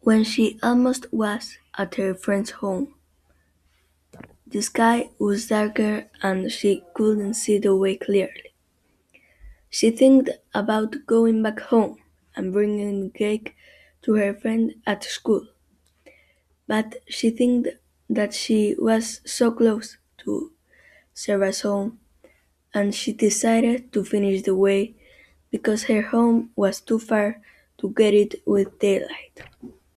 When she almost was at her friend's home, the sky was darker and she couldn't see the way clearly. She thinked about going back home and bringing cake to her friend at school, but she think that she was so close to Sarah's home and she decided to finish the way because her home was too far to get it with daylight.